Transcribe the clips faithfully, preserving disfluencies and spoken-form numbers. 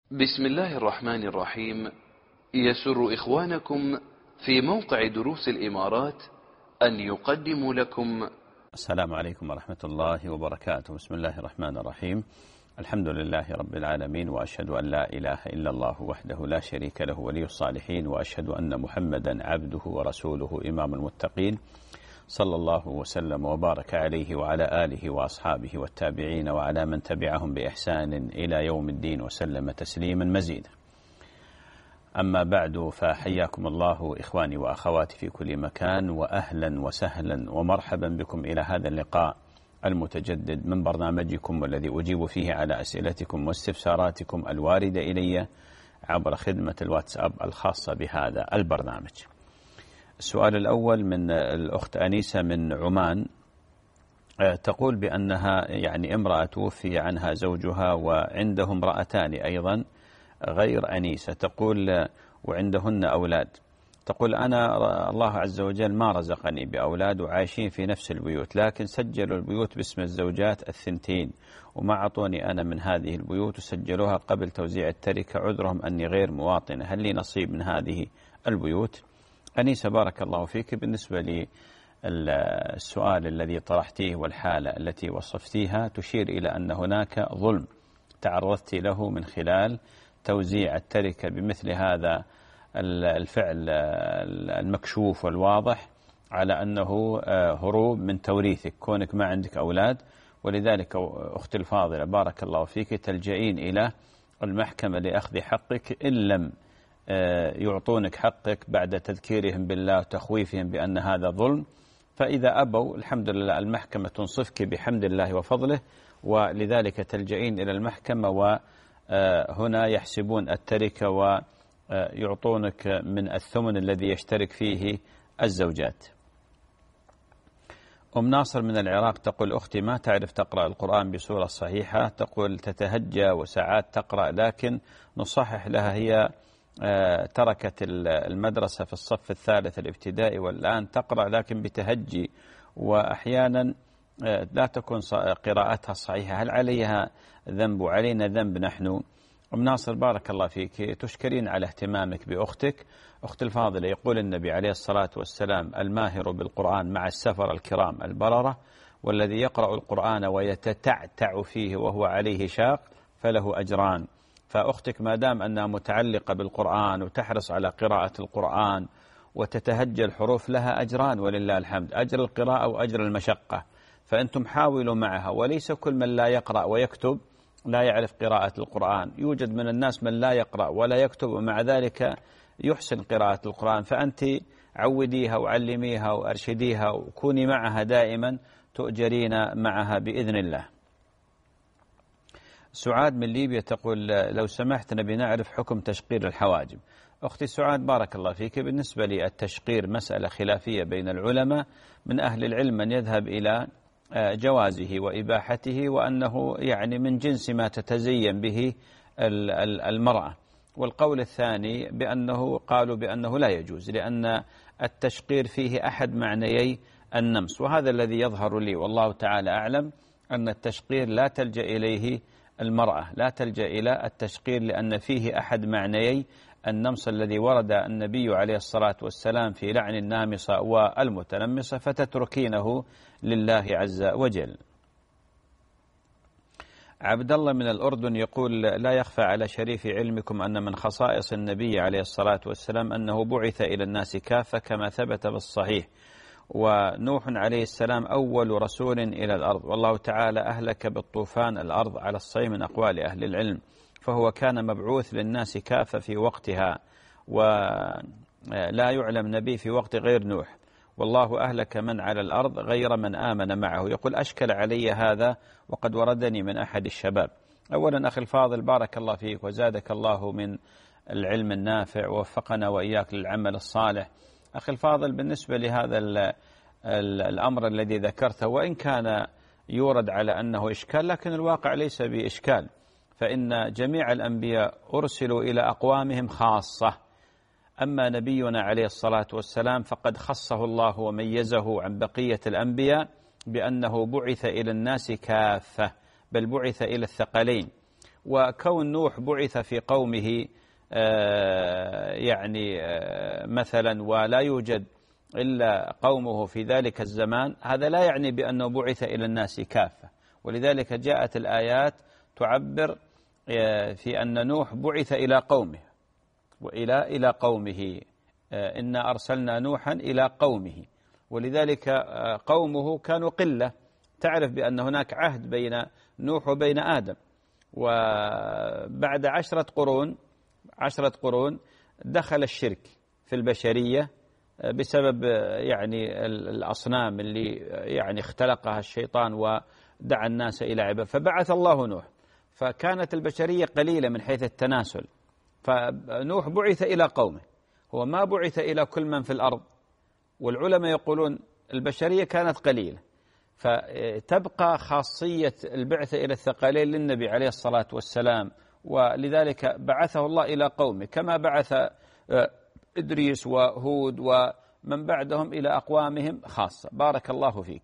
بسم الله الرحمن الرحيم. يسر إخوانكم في موقع دروس الإمارات أن يقدموا لكم. السلام عليكم ورحمة الله وبركاته. بسم الله الرحمن الرحيم. الحمد لله رب العالمين، وأشهد أن لا إله إلا الله وحده لا شريك له ولي الصالحين، وأشهد أن محمدا عبده ورسوله إمام المتقين، صلى الله وسلم وبارك عليه وعلى آله وأصحابه والتابعين وعلى من تبعهم بإحسان إلى يوم الدين وسلم تسليما مزيدا. أما بعد، فحياكم الله إخواني وأخواتي في كل مكان، وأهلا وسهلا ومرحبا بكم إلى هذا اللقاء المتجدد من برنامجكم، والذي أجيب فيه على أسئلتكم واستفساراتكم الواردة إلي عبر خدمة الواتساب الخاصة بهذا البرنامج. السؤال الأول من الأخت أنيسة من عمان، تقول بأنها يعني امرأة توفي عنها زوجها وعنده امرأتان أيضا غير أنيسة، تقول وعندهن أولاد. تقول أنا الله عز وجل ما رزقني بأولاد وعايشين في نفس البيوت، لكن سجلوا البيوت باسم الزوجات الثنتين وما أعطوني أنا من هذه البيوت، وسجلوها قبل توزيع التركة، عذرهم أني غير مواطنة، هل لي نصيب من هذه البيوت؟ أنيسة بارك الله فيك، بالنسبة للسؤال الذي طرحتيه والحالة التي وصفتيها تشير إلى أن هناك ظلم تعرضت له من خلال توزيع التركة بمثل هذا الفعل المكشوف والواضح على أنه هروب من توريثك، كونك ما عندك أولاد. ولذلك أختي الفاضلة بارك الله فيك تلجئين إلى المحكمة لأخذ حقك إن لم يعطونك حقك بعد تذكيرهم بالله وتخويفهم بأن هذا ظلم. فإذا أبوا الحمد لله المحكمة تنصفك بحمد الله وفضله، ولذلك تلجئين إلى المحكمة، وهنا يحسبون التركة ويعطونك من الثمن الذي يشترك فيه الزوجات. أم ناصر من العراق تقول أختي ما تعرف تقرأ القرآن بصورة صحيحة، تقول تتهجى وساعات تقرأ، لكن نصحح لها، هي تركت المدرسة في الصف الثالث الابتدائي والآن تقرأ لكن بتهجي، وأحيانا لا تكون قراءتها صحيحة، هل عليها ذنب وعلينا ذنب نحن؟ أم ناصر بارك الله فيك، تشكرين على اهتمامك بأختك. أخت الفاضلة يقول النبي عليه الصلاة والسلام الماهر بالقرآن مع السفر الكرام البررة، والذي يقرأ القرآن ويتتعتع فيه وهو عليه شاق فله أجران. فأختك ما دام أنها متعلقة بالقرآن وتحرص على قراءة القرآن وتتهجى الحروف لها أجران ولله الحمد، أجر القراءة وأجر المشقة. فأنتم حاولوا معها، وليس كل من لا يقرأ ويكتب لا يعرف قراءة القرآن، يوجد من الناس من لا يقرأ ولا يكتب ومع ذلك يحسن قراءة القرآن، فأنت عوديها وعلميها وأرشديها وكوني معها دائما، تؤجرين معها بإذن الله. سعاد من ليبيا تقول لو سمحت نبي نعرف حكم تشقير الحواجب. أختي سعاد بارك الله فيك، بالنسبة للتشقير مسألة خلافية بين العلماء، من أهل العلم من يذهب إلى جوازه وإباحته، وأنه يعني من جنس ما تتزين به المرأة. والقول الثاني بأنه قالوا بأنه لا يجوز، لأن التشقير فيه أحد معنيي النمس، وهذا الذي يظهر لي والله تعالى أعلم، أن التشقير لا تلجأ إليه المرأة، لا تلجأ إلى التشقير لأن فيه أحد معنيي النمس الذي ورد النبي عليه الصلاة والسلام في لعن النامصة والمتنمصة، فتتركينه لله عز وجل. عبد الله من الأردن يقول لا يخفى على شريف علمكم أن من خصائص النبي عليه الصلاة والسلام أنه بعث إلى الناس كافة كما ثبت بالصحيح، ونوح عليه السلام أول رسول إلى الأرض، والله تعالى أهلك بالطوفان الأرض على الصحيح من أقوال أهل العلم، فهو كان مبعوث للناس كافة في وقتها، ولا يعلم نبي في وقت غير نوح، والله أهلك من على الأرض غير من آمن معه. يقول أشكل علي هذا وقد وردني من أحد الشباب. أولا أخي الفاضل بارك الله فيك وزادك الله من العلم النافع ووفقنا وإياك للعمل الصالح. أخي الفاضل بالنسبة لهذا الأمر الذي ذكرته، وإن كان يورد على أنه إشكال، لكن الواقع ليس بإشكال، فإن جميع الأنبياء أرسلوا إلى أقوامهم خاصة، أما نبينا عليه الصلاة والسلام فقد خصه الله وميزه عن بقية الأنبياء بأنه بعث إلى الناس كافة، بل بعث إلى الثقلين. وكون نوح بعث في قومه يعني مثلا ولا يوجد إلا قومه في ذلك الزمان، هذا لا يعني بأنه بعث إلى الناس كافة. ولذلك جاءت الآيات تعبر في أن نوح بعث إلى قومه وإلى إلى قومه إنا أرسلنا نوحا إلى قومه، ولذلك قومه كانوا قلة. تعرف بأن هناك عهد بين نوح وبين آدم، وبعد عشرة قرون عشرة قرون دخل الشرك في البشرية بسبب يعني الأصنام اللي يعني اختلقها الشيطان ودعا الناس إلى عبادة، فبعث الله نوح، فكانت البشرية قليلة من حيث التناسل، فنوح بعث إلى قومه، هو ما بعث إلى كل من في الأرض. والعلماء يقولون البشرية كانت قليلة، فتبقى خاصية البعثة إلى الثقلين للنبي عليه الصلاة والسلام، ولذلك بعثه الله إلى قومه كما بعث إدريس وهود ومن بعدهم إلى أقوامهم خاصة. بارك الله فيك.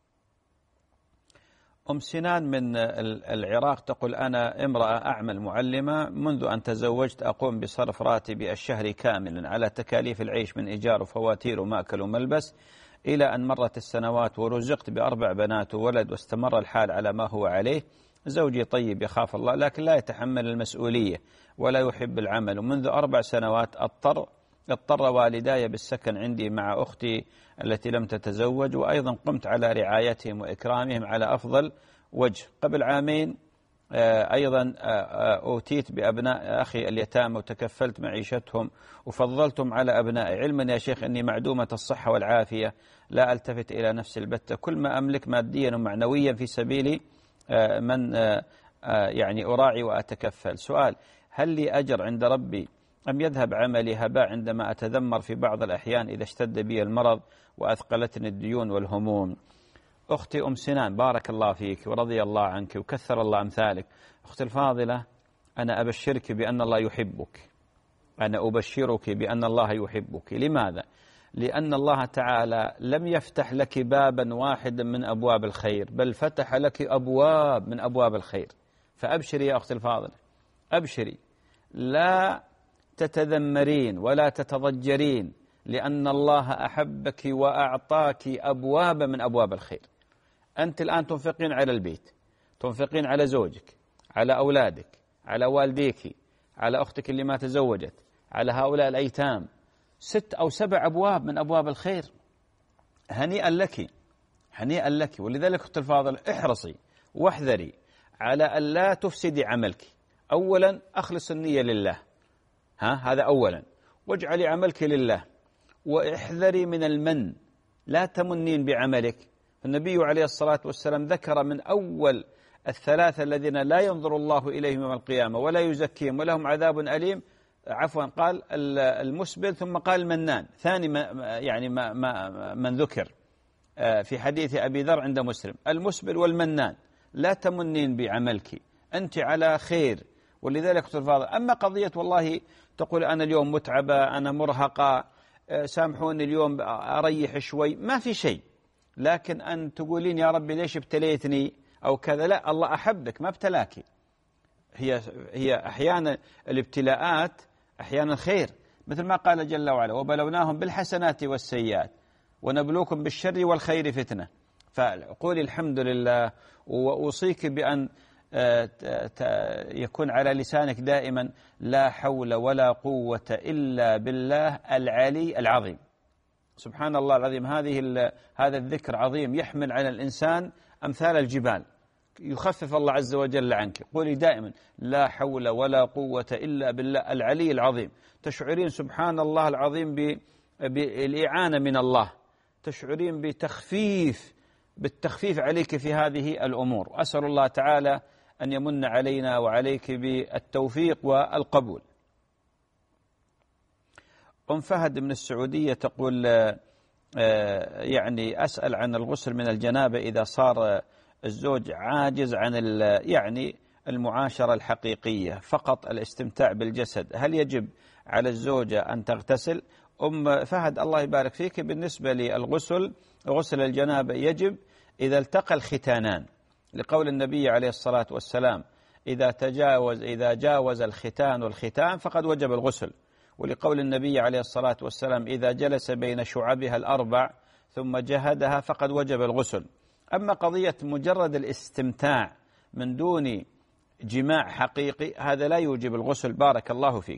أم سنان من العراق تقول أنا امرأة أعمل معلمة، منذ أن تزوجت أقوم بصرف راتبي الشهري كاملا على تكاليف العيش من إيجار وفواتير ومأكل وملبس، إلى أن مرت السنوات ورزقت بأربع بنات وولد واستمر الحال على ما هو عليه. زوجي طيب يخاف الله لكن لا يتحمل المسؤولية ولا يحب العمل، ومنذ أربع سنوات اضطر اضطر والداي بالسكن عندي مع أختي التي لم تتزوج، وأيضا قمت على رعايتهم وإكرامهم على أفضل وجه. قبل عامين أيضا أوتيت بأبناء أخي اليتامى وتكفلت معيشتهم وفضلتهم على أبنائي، علما يا شيخ أني معدومة الصحة والعافية، لا ألتفت إلى نفس البتة، كل ما أملك ماديا ومعنويا في سبيل من يعني أراعي وأتكفل. سؤال: هل لي أجر عند ربي أم يذهب عملي هباء عندما أتذمر في بعض الأحيان إذا اشتد بي المرض وأثقلتني الديون والهموم؟ أختي أم سنان بارك الله فيك ورضي الله عنك وكثر الله أمثالك. أختي الفاضلة، أنا أبشرك بأن الله يحبك، أنا أبشرك بأن الله يحبك. لماذا؟ لأن الله تعالى لم يفتح لك بابا واحدا من أبواب الخير، بل فتح لك أبواب من أبواب الخير. فأبشري يا أختي الفاضلة، أبشري، لا تتذمرين ولا تتضجرين، لأن الله أحبك وأعطاك أبواب من أبواب الخير. أنت الآن تنفقين على البيت، تنفقين على زوجك، على أولادك، على والديك، على أختك اللي ما تزوجت، على هؤلاء الأيتام، ست أو سبع أبواب من أبواب الخير. هنيئا لك، هنيئا لك. ولذلك أختي الفاضل احرصي واحذري على أن لا تفسدي عملك. أولا أخلص النية لله، ها هذا أولا، واجعلي عملك لله، واحذري من المن، لا تمنين بعملك. النبي عليه الصلاة والسلام ذكر من أول الثلاثة الذين لا ينظر الله إليهم يوم القيامة ولا يزكيهم ولهم عذاب أليم، عفوا قال المسبل ثم قال المنان، ثاني ما يعني ما ما من ذكر في حديث أبي ذر عند مسلم، المسبل والمنان. لا تمنين بعملك، أنت على خير. ولذلك تفضل. أما قضية والله تقول أنا اليوم متعبة، أنا مرهقة، سامحوني اليوم أريح شوي، ما في شيء. لكن أن تقولين يا ربي ليش ابتليتني أو كذا، لا، الله أحبك ما ابتلاك. هي هي أحيانا الابتلاءات أحيانا خير، مثل ما قال جل وعلا وبلوناهم بالحسنات والسيئات ونبلوكم بالشر والخير فتنة. فقولي الحمد لله، وأوصيك بأن يكون على لسانك دائما لا حول ولا قوة إلا بالله العلي العظيم. سبحان الله العظيم، هذه هذا الذكر عظيم، يحمل على الإنسان أمثال الجبال، يخفف الله عز وجل عنك. قولي دائما لا حول ولا قوة إلا بالله العلي العظيم. تشعرين سبحان الله العظيم بالإعانة من الله، تشعرين بتخفيف بالتخفيف عليك في هذه الأمور. أسأل الله تعالى أن يمن علينا وعليك بالتوفيق والقبول. أم فهد من السعودية تقول يعني أسأل عن الغسل من الجنابة إذا صار الزوج عاجز عن يعني المعاشرة الحقيقية، فقط الاستمتاع بالجسد، هل يجب على الزوجة أن تغتسل؟ أم فهد الله يبارك فيك، بالنسبة للغسل غسل الجنابة يجب إذا التقى الختانان، لقول النبي عليه الصلاة والسلام إذا تجاوز إذا جاوز الختان والختان فقد وجب الغسل، ولقول النبي عليه الصلاة والسلام إذا جلس بين شعبها الأربع ثم جهدها فقد وجب الغسل. أما قضية مجرد الاستمتاع من دون جماع حقيقي هذا لا يوجب الغسل. بارك الله فيك.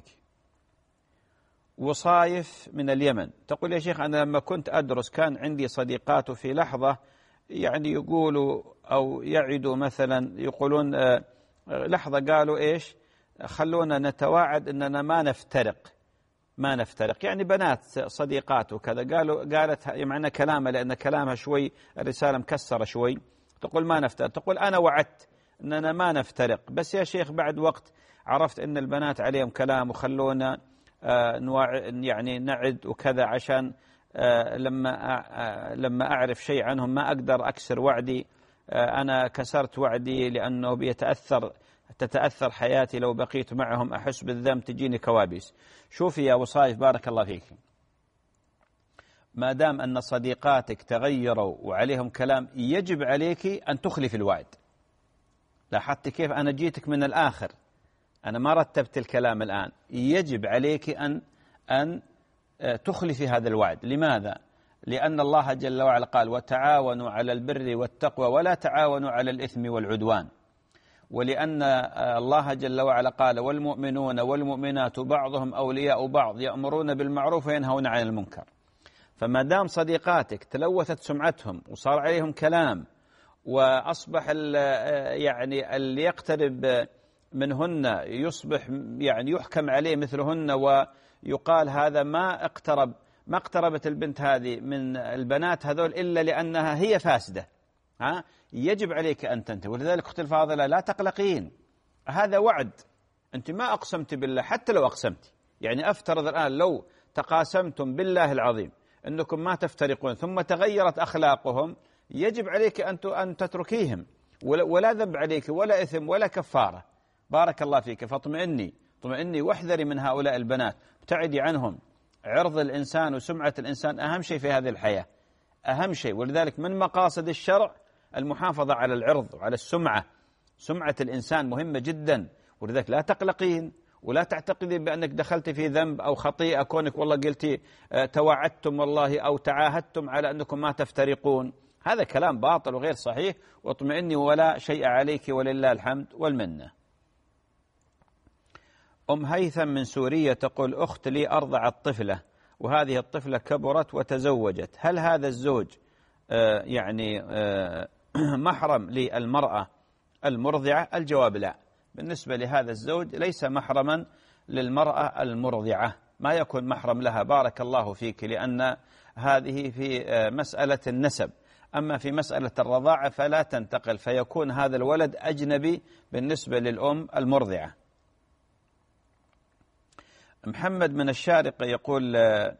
وصايف من اليمن تقول يا شيخ أنا لما كنت أدرس كان عندي صديقات في لحظة يعني يقولوا أو يعدوا مثلا يقولون آه لحظة قالوا إيش خلونا نتواعد أننا ما نفترق ما نفترق يعني بنات صديقات وكذا قالوا قالت معنى كلامها لأن كلامها شوي الرسالة مكسرة شوي تقول ما نفترق. تقول أنا وعدت أننا ما نفترق بس يا شيخ بعد وقت عرفت أن البنات عليهم كلام وخلونا آه يعني نعد وكذا عشان آه لما آه لما أعرف شيء عنهم ما أقدر أكسر وعدي. آه أنا كسرت وعدي لأنه بيتأثر تتأثر حياتي لو بقيت معهم أحس بالذنب تجيني كوابيس. شوفي يا وصايف بارك الله فيك ما دام أن صديقاتك تغيروا وعليهم كلام يجب عليك أن تخلف الوعد. لاحظت كيف أنا جيتك من الآخر أنا ما رتبت الكلام الآن. يجب عليك أن أن تخلفي هذا الوعد. لماذا؟ لأن الله جل وعلا قال وتعاونوا على البر والتقوى ولا تعاونوا على الإثم والعدوان. ولأن الله جل وعلا قال والمؤمنون والمؤمنات بعضهم أولياء بعض يأمرون بالمعروف وينهون عن المنكر. فما دام صديقاتك تلوثت سمعتهم وصار عليهم كلام وأصبح يعني اللي يقترب منهن يصبح يعني يحكم عليه مثلهن ويقال هذا ما اقترب ما اقتربت البنت هذه من البنات هذول إلا لأنها هي فاسدة. ها يجب عليك أن تنتهي. ولذلك أختي الفاضلة لا تقلقين هذا وعد أنت ما أقسمت بالله حتى لو أقسمت يعني أفترض الآن لو تقاسمتم بالله العظيم أنكم ما تفترقون ثم تغيرت أخلاقهم يجب عليك أن أن تتركيهم ولا ذنب عليك ولا إثم ولا كفارة. بارك الله فيك. فاطمئني اطمئني واحذري من هؤلاء البنات ابتعدي عنهم. عرض الإنسان وسمعة الإنسان أهم شيء في هذه الحياة أهم شيء. ولذلك من مقاصد الشرع المحافظة على العرض وعلى السمعة. سمعة الإنسان مهمة جدا. ولذلك لا تقلقين ولا تعتقدين بأنك دخلت في ذنب أو خطيئة كونك والله قلتي توعدتم والله أو تعاهدتم على أنكم ما تفترقون. هذا كلام باطل وغير صحيح. واطمئني ولا شيء عليك ولله الحمد والمنة. أم هيثم من سوريا تقول أخت لي أرضعت طفلة وهذه الطفلة كبرت وتزوجت هل هذا الزوج آه يعني آه محرم للمرأة المرضعة؟ الجواب لا. بالنسبة لهذا الزوج ليس محرما للمرأة المرضعة ما يكون محرم لها. بارك الله فيك. لأن هذه في آه مسألة النسب. أما في مسألة الرضاعة فلا تنتقل فيكون هذا الولد أجنبي بالنسبة للأم المرضعة. محمد من الشارقة يقول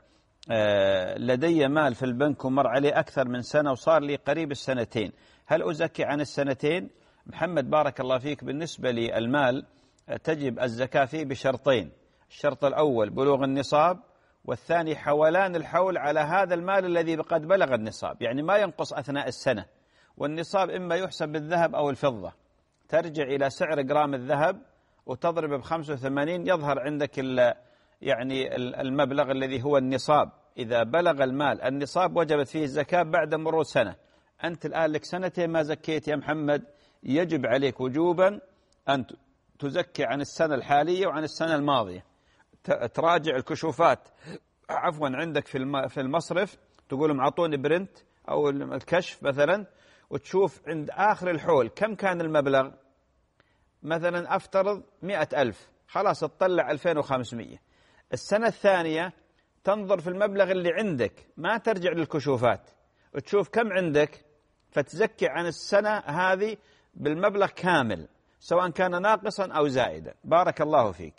لدي مال في البنك ومر عليه أكثر من سنة وصار لي قريب السنتين هل أزكي عن السنتين؟ محمد بارك الله فيك بالنسبة للمال تجب الزكاة فيه بشرطين. الشرط الأول بلوغ النصاب والثاني حولان الحول على هذا المال الذي قد بلغ النصاب يعني ما ينقص أثناء السنة. والنصاب إما يحسب بالذهب أو الفضة ترجع إلى سعر جرام الذهب وتضرب بخمسة وثمانين يظهر عندك يعني المبلغ الذي هو النصاب. إذا بلغ المال النصاب وجبت فيه الزكاة بعد مرور سنة. أنت الآن لك سنتين ما زكيت يا محمد يجب عليك وجوبا أن تزكي عن السنة الحالية وعن السنة الماضية. تراجع الكشوفات عفوا عندك في المصرف تقول لهم أعطوني برنت أو الكشف مثلا وتشوف عند آخر الحول كم كان المبلغ مثلا أفترض مئة ألف خلاص تطلع ألفين وخمسمئة. السنة الثانية تنظر في المبلغ اللي عندك ما ترجع للكشوفات وتشوف كم عندك فتزكي عن السنة هذه بالمبلغ كامل سواء كان ناقصا أو زائدا. بارك الله فيك.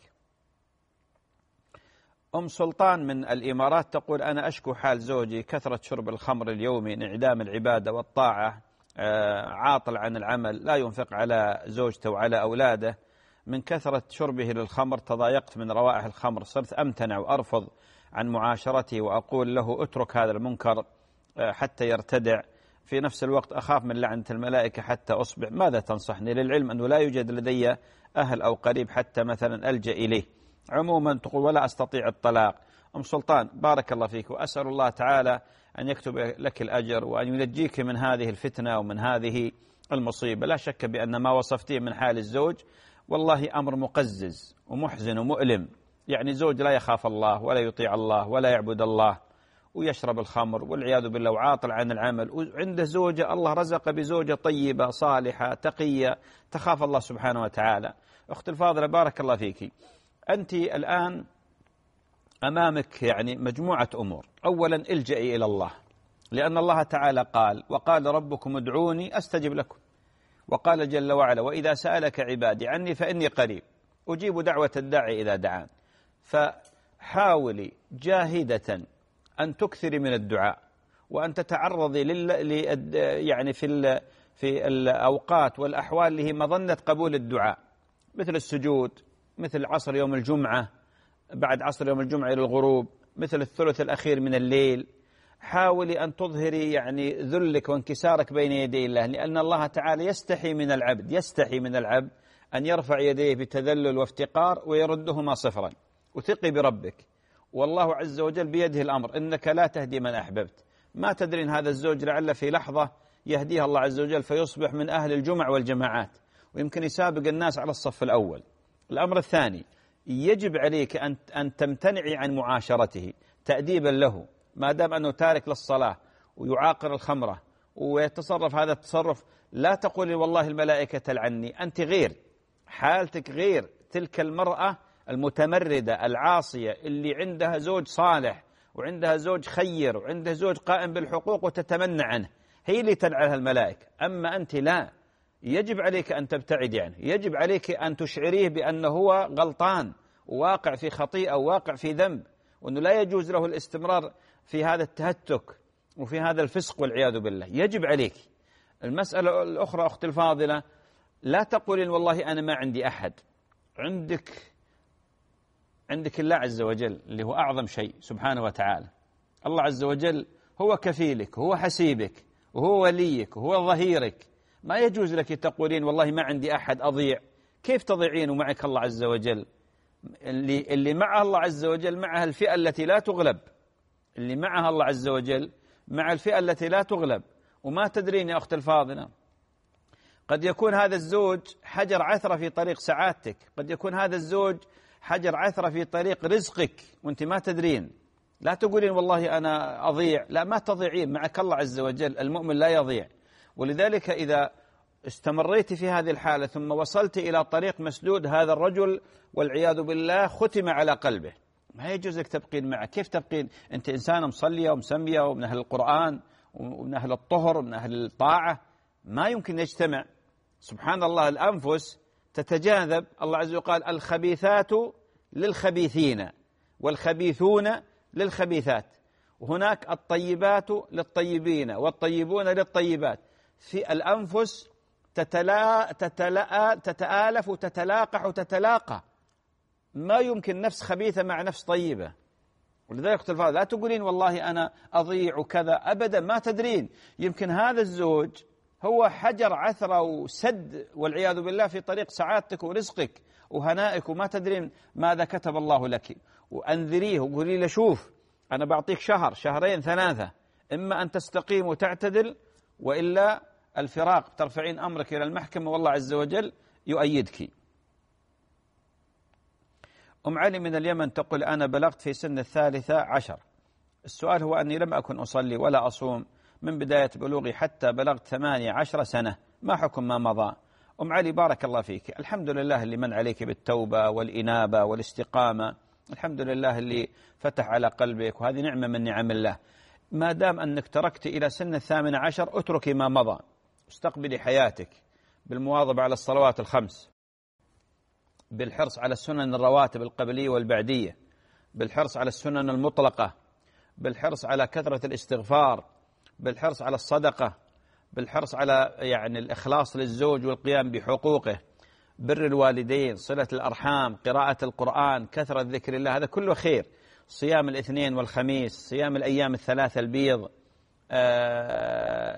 أم سلطان من الإمارات تقول أنا أشكو حال زوجي كثرة شرب الخمر اليومي انعدام العبادة والطاعة عاطل عن العمل لا ينفق على زوجته وعلى أولاده. من كثرة شربه للخمر تضايقت من روائح الخمر صرت أمتنع وأرفض عن معاشرته وأقول له اترك هذا المنكر حتى يرتدع في نفس الوقت أخاف من لعنة الملائكة حتى أصبح، ماذا تنصحني؟ للعلم أنه لا يوجد لدي أهل أو قريب حتى مثلا ألجأ إليه. عموما تقول ولا أستطيع الطلاق. أم سلطان بارك الله فيك، وأسأل الله تعالى أن يكتب لك الأجر وأن ينجيك من هذه الفتنة ومن هذه المصيبة. لا شك بأن ما وصفتيه من حال الزوج والله أمر مقزز ومحزن ومؤلم. يعني زوج لا يخاف الله ولا يطيع الله ولا يعبد الله ويشرب الخمر والعياذ بالله وعاطل عن العمل، وعنده زوجة الله رزق بزوجة طيبة صالحة تقية تخاف الله سبحانه وتعالى. أخت الفاضلة بارك الله فيك، أنت الآن أمامك يعني مجموعة أمور. أولا الجئي إلى الله، لأن الله تعالى قال وقال ربكم ادعوني أستجب لكم، وقال جل وعلا وإذا سألك عبادي عني فإني قريب أجيب دعوة الداعي إذا دعان. فحاولي جاهدة أن تكثري من الدعاء وأن تتعرضي لل... يعني في ال... في الأوقات والأحوال اللي هي مظنة قبول الدعاء، مثل السجود، مثل عصر يوم الجمعة، بعد عصر يوم الجمعة إلى الغروب، مثل الثلث الأخير من الليل. حاولي أن تظهري يعني ذلك وانكسارك بين يدي الله، لأن الله تعالى يستحي من العبد يستحي من العبد أن يرفع يديه بتذلل وافتقار ويردهما صفرا. وثقي بربك، والله عز وجل بيده الأمر، إنك لا تهدي من أحببت. ما تدرين هذا الزوج لعل في لحظة يهديها الله عز وجل فيصبح من أهل الجمع والجماعات، ويمكن يسابق الناس على الصف الأول. الأمر الثاني، يجب عليك أن أن تمتنعي عن معاشرته تأديبا له، ما دام أنه تارك للصلاة ويعاقر الخمرة ويتصرف هذا التصرف. لا تقولي والله الملائكة تلعني، أنت غير، حالتك غير تلك المرأة المتمردة العاصية اللي عندها زوج صالح وعندها زوج خير وعندها زوج قائم بالحقوق وتتمنى عنه، هي اللي تلعنها الملائكة. أما أنت لا، يجب عليك أن تبتعدي عنه، يجب عليك أن تشعريه بأنه هو غلطان وواقع في خطيئة وواقع في ذنب، وأنه لا يجوز له الاستمرار في هذا التهتك وفي هذا الفسق والعياذ بالله. يجب عليك. المسألة الأخرى أختي الفاضلة، لا تقولين والله أنا ما عندي أحد. عندك عندك الله عز وجل اللي هو أعظم شيء سبحانه وتعالى. الله عز وجل هو كفيلك، هو حسيبك، وهو وليك، وهو ظهيرك. ما يجوز لك تقولين والله ما عندي أحد أضيع. كيف تضيعين ومعك الله عز وجل؟ اللي, اللي معها الله عز وجل معها الفئة التي لا تغلب، اللي معها الله عز وجل مع الفئة التي لا تغلب. وما تدرين يا أخت الفاضلة، قد يكون هذا الزوج حجر عثرة في طريق سعادتك، قد يكون هذا الزوج حجر عثرة في طريق رزقك وانت ما تدرين. لا تقولين والله أنا أضيع، لا، ما تضيعين، معك الله عز وجل. المؤمن لا يضيع. ولذلك إذا استمريت في هذه الحالة ثم وصلت إلى طريق مسدود، هذا الرجل والعياذ بالله ختم على قلبه، ما يجوز لك تبقين معه. كيف تبقين؟ أنت إنسانة مصلية ومسمية ومن أهل القرآن ومن أهل الطهر ومن أهل الطاعة، ما يمكن يجتمع. سبحان الله، الأنفس تتجاذب. الله عز وجل قال الخبيثات للخبيثين والخبيثون للخبيثات، وهناك الطيبات للطيبين والطيبون للطيبات. في الأنفس تتلا تتلا تتآلف وتتلاقح وتتلاقى، ما يمكن نفس خبيثة مع نفس طيبة. ولذلك اختلف، لا تقولين والله أنا أضيع وكذا، أبدا ما تدرين. يمكن هذا الزوج هو حجر عثرة وسد والعياذ بالله في طريق سعادتك ورزقك وهنائك، وما تدرين ماذا كتب الله لك. وأنذريه وقولي له شوف أنا بعطيك شهر شهرين ثلاثة، إما أن تستقيم وتعتدل وإلا الفراق، ترفعين أمرك إلى المحكمة والله عز وجل يؤيدك. أم علي من اليمن تقول أنا بلغت في سن الثالثة عشر. السؤال هو أني لم أكن أصلي ولا أصوم من بداية بلوغي حتى بلغت ثمانية عشر سنة، ما حكم ما مضى؟ أم علي بارك الله فيك، الحمد لله اللي من عليك بالتوبة والإنابة والاستقامة، الحمد لله اللي فتح على قلبك، وهذه نعمة من نعم الله. ما دام أنك تركت إلى سن الثامن عشر اتركي ما مضى، استقبلي حياتك بالمواظبة على الصلوات الخمس، بالحرص على السنن الرواتب القبلية والبعدية، بالحرص على السنن المطلقة، بالحرص على كثرة الاستغفار، بالحرص على الصدقة، بالحرص على يعني الإخلاص للزوج والقيام بحقوقه، بر الوالدين، صلة الأرحام، قراءة القرآن، كثرة ذكر الله، هذا كله خير. صيام الاثنين والخميس، صيام الأيام الثلاثة البيض،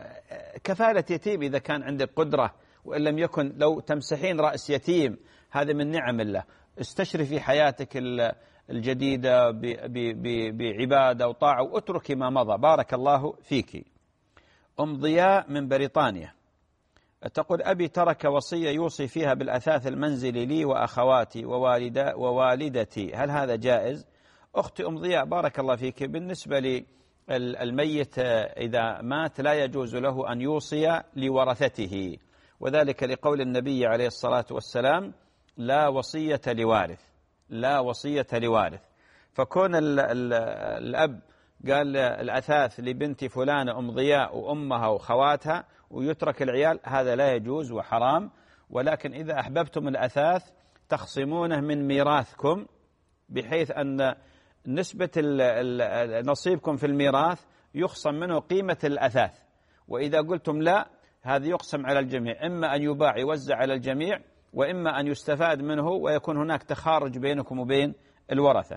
كفالة يتيم إذا كان عندك قدرة، وإن لم يكن لو تمسحين رأس يتيم هذا من نعم الله. استشرفي حياتك الجديدة بعبادة وطاعة واتركي ما مضى. بارك الله فيك. أم ضياء من بريطانيا تقول: أبي ترك وصية يوصي فيها بالأثاث المنزلي لي وأخواتي ووالد ووالدتي، هل هذا جائز؟ أختي أم ضياء بارك الله فيك، بالنسبة للميت إذا مات لا يجوز له أن يوصي لورثته، وذلك لقول النبي عليه الصلاة والسلام: لا وصية لوارث، لا وصية لوارث. فكون ال ال الأب قال الأثاث لبنت فلانة أم ضياء وأمها وخواتها ويترك العيال، هذا لا يجوز وحرام. ولكن إذا أحببتم الأثاث تخصمونه من ميراثكم، بحيث أن نسبة نصيبكم في الميراث يخصم منه قيمة الأثاث. وإذا قلتم لا، هذا يقسم على الجميع، إما أن يباع يوزع على الجميع، وإما أن يستفاد منه ويكون هناك تخارج بينكم وبين الورثة.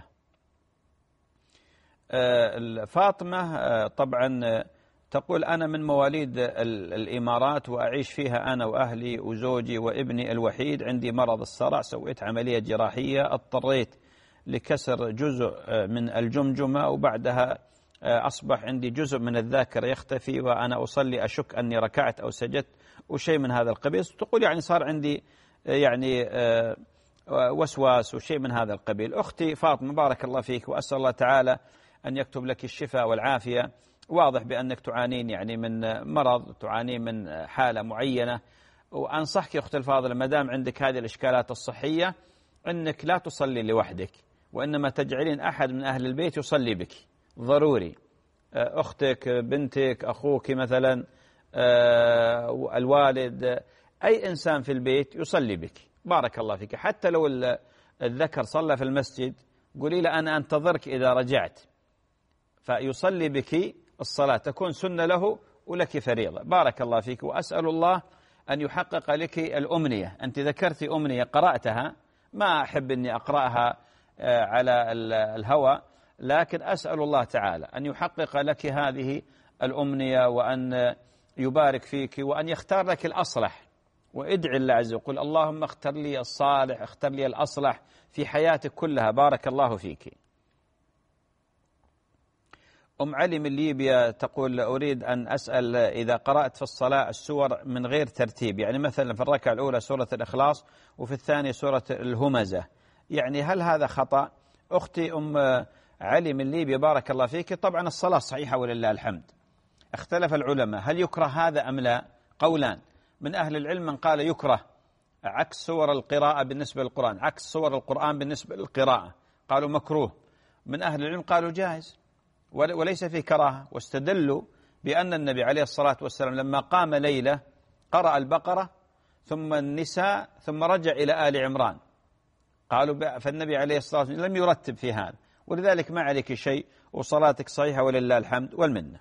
فاطمة طبعا تقول: أنا من مواليد الإمارات وأعيش فيها أنا وأهلي وزوجي وابني الوحيد، عندي مرض الصرع، سويت عملية جراحية، اضطريت لكسر جزء من الجمجمة، وبعدها أصبح عندي جزء من الذاكرة يختفي، وأنا أصلي أشك أني ركعت أو سجدت وشيء من هذا القبيل. تقول يعني صار عندي يعني وسواس وشيء من هذا القبيل. أختي فاطمة بارك الله فيك، وأسأل الله تعالى أن يكتب لك الشفاء والعافية. واضح بأنك تعانين يعني من مرض، تعانين من حالة معينة، وأنصحك يا أختي الفاضلة ما دام عندك هذه الإشكالات الصحية أنك لا تصلي لوحدك، وإنما تجعلين أحد من أهل البيت يصلي بك، ضروري. أختك، بنتك، أخوك مثلا، الوالد، أي إنسان في البيت يصلي بك. بارك الله فيك. حتى لو الذكر صلى في المسجد قولي له أنا أنتظرك إذا رجعت، فيصلي بك الصلاة، تكون سنة له ولك فريضة. بارك الله فيك. وأسأل الله أن يحقق لك الأمنية. أنت ذكرتي أمنية قرأتها، ما أحب أني أقرأها على الهوى، لكن أسأل الله تعالى أن يحقق لك هذه الأمنية، وأن يبارك فيك، وأن يختار لك الأصلح. وادعي الله عز وجل: اللهم اختر لي الصالح، اختر لي الأصلح في حياتك كلها. بارك الله فيك. أم علي من ليبيا تقول: أريد أن أسأل إذا قرأت في الصلاة السور من غير ترتيب، يعني مثلا في الركعة الأولى سورة الإخلاص وفي الثانية سورة الهمزة، يعني هل هذا خطأ؟ أختي أم علي من ليبيا بارك الله فيك، طبعا الصلاة صحيحة ولله الحمد. اختلف العلماء هل يكره هذا أم لا؟ قولان. من أهل العلم من قال يكره، عكس صور القراءة بالنسبة للقرآن، عكس صور القرآن بالنسبة للقراءة، قالوا مكروه. من أهل العلم قالوا جائز وليس في كراهة، واستدلوا بأن النبي عليه الصلاة والسلام لما قام ليلة قرأ البقرة ثم النساء ثم رجع إلى آل عمران، قالوا فالنبي عليه الصلاة والسلام لم يرتب في هذا، ولذلك ما عليك شيء وصلاتك صحيحة ولله الحمد والمنة.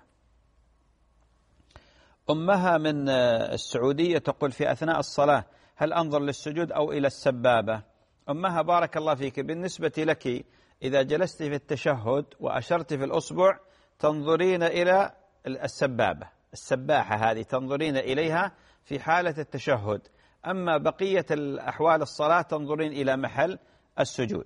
أمها من السعودية تقول: في أثناء الصلاة هل أنظر للسجود أو إلى السبابة؟ أمها بارك الله فيك، بالنسبة لك إذا جلست في التشهد وأشرت في الأصبع تنظرين إلى السبابة، السباحة هذه تنظرين إليها في حالة التشهد، أما بقية الأحوال الصلاة تنظرين إلى محل السجود.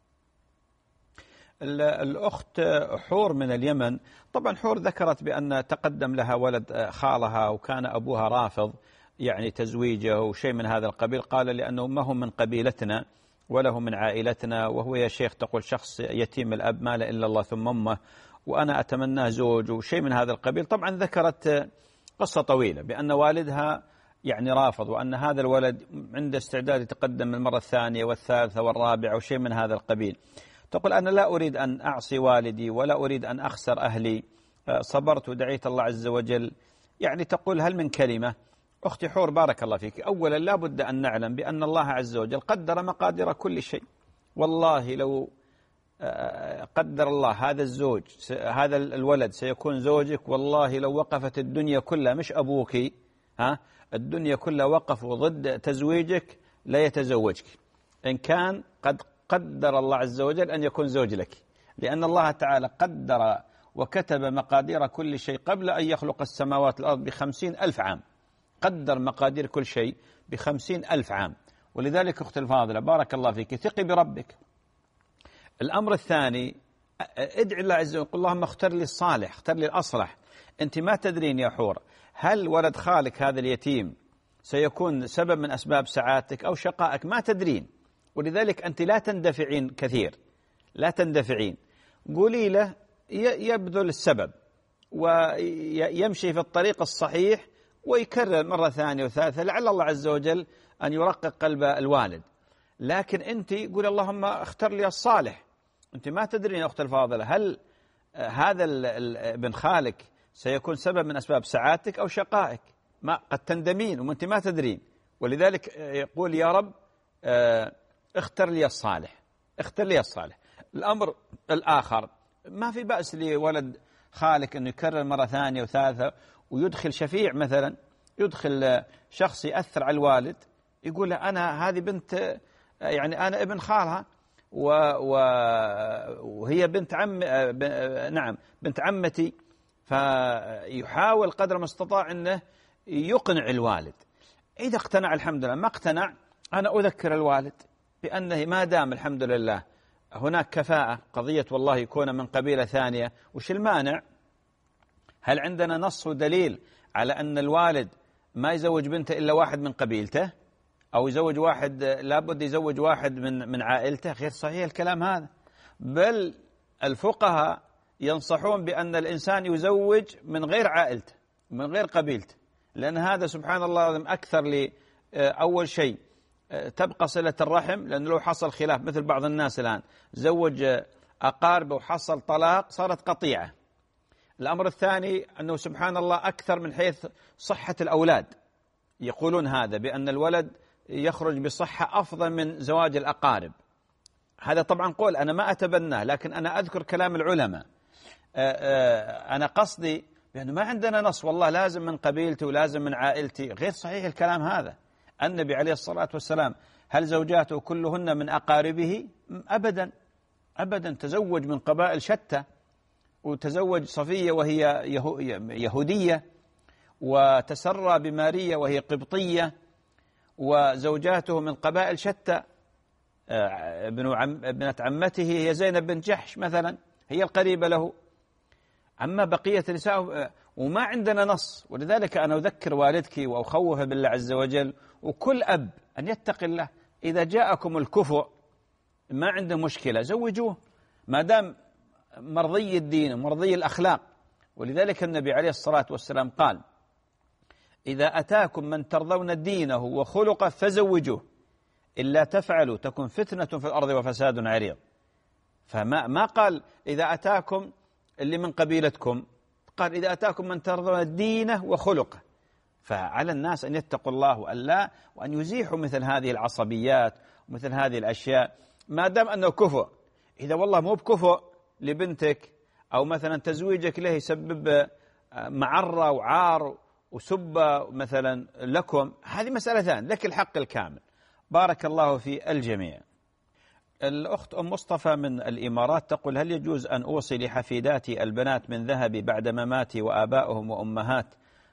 الأخت حور من اليمن، طبعا حور ذكرت بأن تقدم لها ولد خالها وكان أبوها رافض يعني تزويجه وشيء من هذا القبيل، قال لأنه ما هو من قبيلتنا وله من عائلتنا، وهو يا شيخ تقول شخص يتيم الأب ما له إلا الله ثم أمه، وأنا أتمناه زوج وشيء من هذا القبيل. طبعا ذكرت قصة طويلة بأن والدها يعني رافض، وأن هذا الولد عنده استعداد يتقدم المرة الثانية والثالثة والرابعة وشيء من هذا القبيل. تقول أنا لا أريد أن أعصي والدي ولا أريد أن أخسر أهلي، صبرت ودعيت الله عز وجل. يعني تقول هل من كلمة؟ أختي حور بارك الله فيك، أولا لا بد أن نعلم بأن الله عز وجل قدر مقادير كل شيء. والله لو قدر الله هذا الزوج هذا الولد سيكون زوجك، والله لو وقفت الدنيا كلها مش أبوك ها الدنيا كلها وقفوا ضد تزويجك لا يتزوجك، إن كان قد قدر الله عز وجل أن يكون زوج لك، لأن الله تعالى قدر وكتب مقادير كل شيء قبل أن يخلق السماوات والأرض بخمسين ألف عام، قدر مقادير كل شيء بخمسين ألف عام. ولذلك أختي الفاضلة بارك الله فيك ثقي بربك. الأمر الثاني ادعي الله عز وجل، اللهم اختر لي الصالح، اختر لي الأصلح. أنت ما تدرين يا حور هل ولد خالك هذا اليتيم سيكون سبب من أسباب سعادتك أو شقائك، ما تدرين. ولذلك أنت لا تندفعين كثير، لا تندفعين، قولي له يبذل السبب ويمشي في الطريق الصحيح ويكرر مرة ثانية وثالثة، لعل الله عز وجل أن يرقق قلب الوالد. لكن أنت قول اللهم اختر لي الصالح. أنت ما تدرين يا أخت الفاضلة هل هذا ابن خالك سيكون سبب من أسباب سعادتك أو شقائك، ما قد تندمين وأنت ما تدرين. ولذلك يقول يا رب اختر لي الصالح، اختر لي الصالح. الأمر الآخر ما في بأس لولد خالك أنه يكرر مرة ثانية وثالثة ويدخل شفيع مثلا، يدخل شخص يأثر على الوالد، يقول له أنا هذه بنت، يعني أنا ابن خالها وهي بنت عم، نعم بنت عمتي، فيحاول قدر ما استطاع أنه يقنع الوالد. إذا اقتنع الحمد لله، ما اقتنع أنا أذكر الوالد بأنه ما دام الحمد لله هناك كفاءة، قضية والله يكون من قبيلة ثانية، وش المانع؟ هل عندنا نص ودليل على أن الوالد ما يزوج بنته إلا واحد من قبيلته، أو يزوج واحد لابد يزوج واحد من من عائلته؟ غير صحيح الكلام هذا، بل الفقهاء ينصحون بأن الإنسان يزوج من غير عائلته من غير قبيلته، لأن هذا سبحان الله أكثر لأول شيء تبقى صلة الرحم، لأنه لو حصل خلاف مثل بعض الناس الآن زوج أقاربه وحصل طلاق صارت قطيعة. الأمر الثاني أنه سبحان الله أكثر من حيث صحة الأولاد، يقولون هذا بأن الولد يخرج بصحة أفضل من زواج الأقارب. هذا طبعا قول أنا ما أتبناه، لكن أنا أذكر كلام العلماء. أنا قصدي بأنه ما عندنا نص والله لازم من قبيلتي ولازم من عائلتي، غير صحيح الكلام هذا. النبي عليه الصلاة والسلام هل زوجاته كلهن من أقاربه؟ أبدا أبدا، تزوج من قبائل شتى، وتزوج صفية وهي يهودية، وتسرى بمارية وهي قبطية، وزوجاته من قبائل شتى. ابنة عمته هي زينب بنت جحش مثلا، هي القريبة له. أما بقية النساء وما عندنا نص. ولذلك أنا أذكر والدك وأخوفه بالله عز وجل، وكل أب أن يتقي الله. إذا جاءكم الكفؤ ما عنده مشكلة زوجوه، ما دام مرضي الدين ومرضي الأخلاق. ولذلك النبي عليه الصلاة والسلام قال إذا أتاكم من ترضون دينه وخلقه فزوجوه، إلا تفعلوا تكن فتنة في الأرض وفساد عريض. فما ما قال إذا أتاكم اللي من قبيلتكم، قال إذا أتاكم من ترضون دينه وخلقه. فعلى الناس أن يتقوا الله وأن لا وأن يزيحوا مثل هذه العصبيات ومثل هذه الأشياء، ما دام أنه كفؤ. إذا والله مو بكفؤ لبنتك أو مثلا تزويجك له يسبب معرة وعار وسبة مثلا لكم، هذه مسألة ثانية، لك الحق الكامل. بارك الله في الجميع. الأخت أم مصطفى من الإمارات تقول هل يجوز أن أوصي لحفيداتي البنات من ذهبي بعد مماتي وآبائهم وأمهات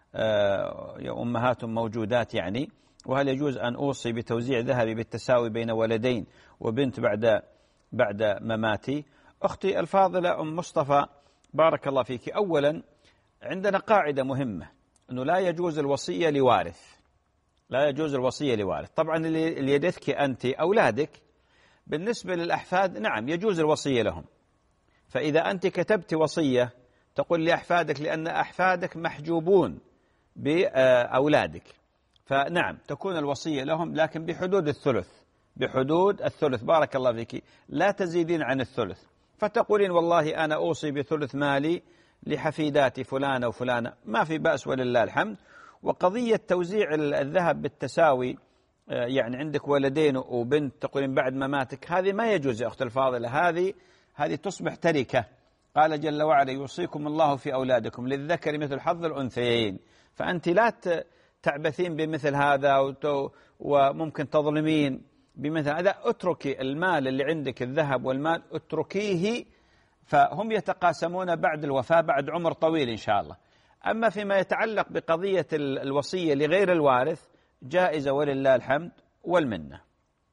أمهات موجودات يعني، وهل يجوز أن أوصي بتوزيع ذهبي بالتساوي بين ولدين وبنت بعد بعد مماتي؟ أختي الفاضلة أم مصطفى بارك الله فيك، أولا عندنا قاعدة مهمة أنه لا يجوز الوصية لوارث، لا يجوز الوصية لوارث. طبعا اللي يرثك أنت أولادك، بالنسبة للأحفاد نعم يجوز الوصية لهم. فإذا أنت كتبت وصية تقول لأحفادك لأن أحفادك محجوبون بأولادك، فنعم تكون الوصية لهم، لكن بحدود الثلث، بحدود الثلث بارك الله فيك، لا تزيدين عن الثلث. فتقولين والله أنا أوصي بثلث مالي لحفيداتي فلانة وفلانة، ما في بأس ولله الحمد. وقضية توزيع الذهب بالتساوي، يعني عندك ولدين وبنت تقولين بعد مماتك، هذه ما يجوز يا أخت الفاضلة، هذه هذه تصبح تركة. قال جل وعلا يوصيكم الله في أولادكم للذكر مثل حظ الأنثيين. فأنت لا تعبثين بمثل هذا وممكن تظلمين بمثل هذا. اتركي المال اللي عندك، الذهب والمال اتركيه فهم يتقاسمون بعد الوفاة بعد عمر طويل إن شاء الله. أما فيما يتعلق بقضية الوصية لغير الوارث جائزة ولله الحمد والمنة.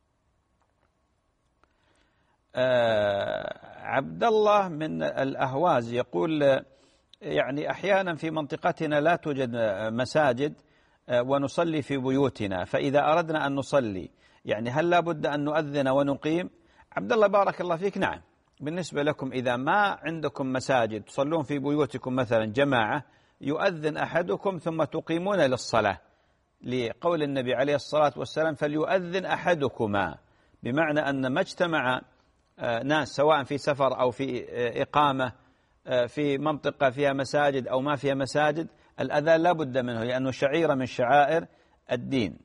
آه عبد الله من الأهواز يقول يعني أحيانا في منطقتنا لا توجد مساجد ونصلي في بيوتنا، فإذا أردنا أن نصلي يعني هل لا بد أن نؤذن ونقيم؟ عبد الله بارك الله فيك، نعم، بالنسبة لكم إذا ما عندكم مساجد تصلون في بيوتكم مثلا جماعة، يؤذن أحدكم ثم تقيمون للصلاة، لقول النبي عليه الصلاة والسلام فليؤذن أحدكما، بمعنى أن ما اجتمع ناس سواء في سفر أو في إقامة في منطقة فيها مساجد أو ما فيها مساجد، الأذان لا بد منه لأنه شعيرة من شعائر الدين.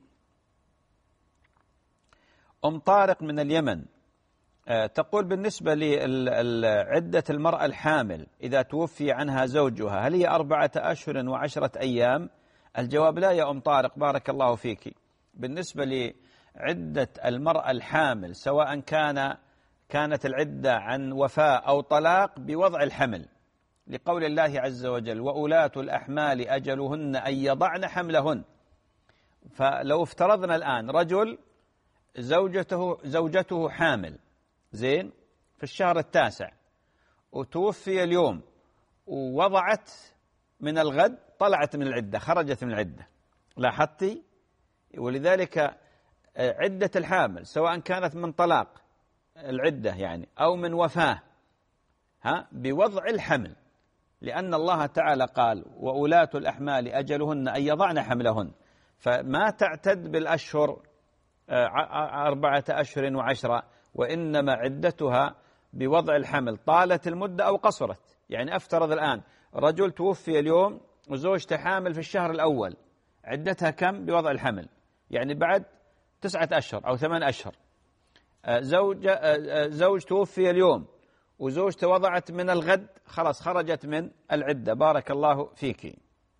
أم طارق من اليمن تقول بالنسبة لعدة المرأة الحامل إذا توفي عنها زوجها هل هي أربعة أشهر وعشرة أيام؟ الجواب لا يا أم طارق بارك الله فيك. بالنسبة لعدة المرأة الحامل سواء كان كانت العدة عن وفاة أو طلاق بوضع الحمل، لقول الله عز وجل وأولاة الأحمال أجلهن أن يضعن حملهن. فلو افترضنا الآن رجل زوجته زوجته حامل زين في الشهر التاسع وتوفي اليوم ووضعت من الغد، طلعت من العدة، خرجت من العدة، لاحظتي؟ ولذلك عدة الحامل سواء كانت من طلاق العدة يعني أو من وفاة ها بوضع الحمل، لأن الله تعالى قال وأولاة الأحمال أجلهن أن يضعن حملهن، فما تعتد بالأشهر أربعة أشهر وعشرة، وإنما عدتها بوضع الحمل طالت المدة أو قصرت. يعني أفترض الآن رجل توفي اليوم وزوجته حامل في الشهر الأول، عدتها كم بوضع الحمل؟ يعني بعد تسعة أشهر أو ثمان أشهر. زوج زوج توفي اليوم وزوجته وضعت من الغد، خلاص خرجت من العدة. بارك الله فيك.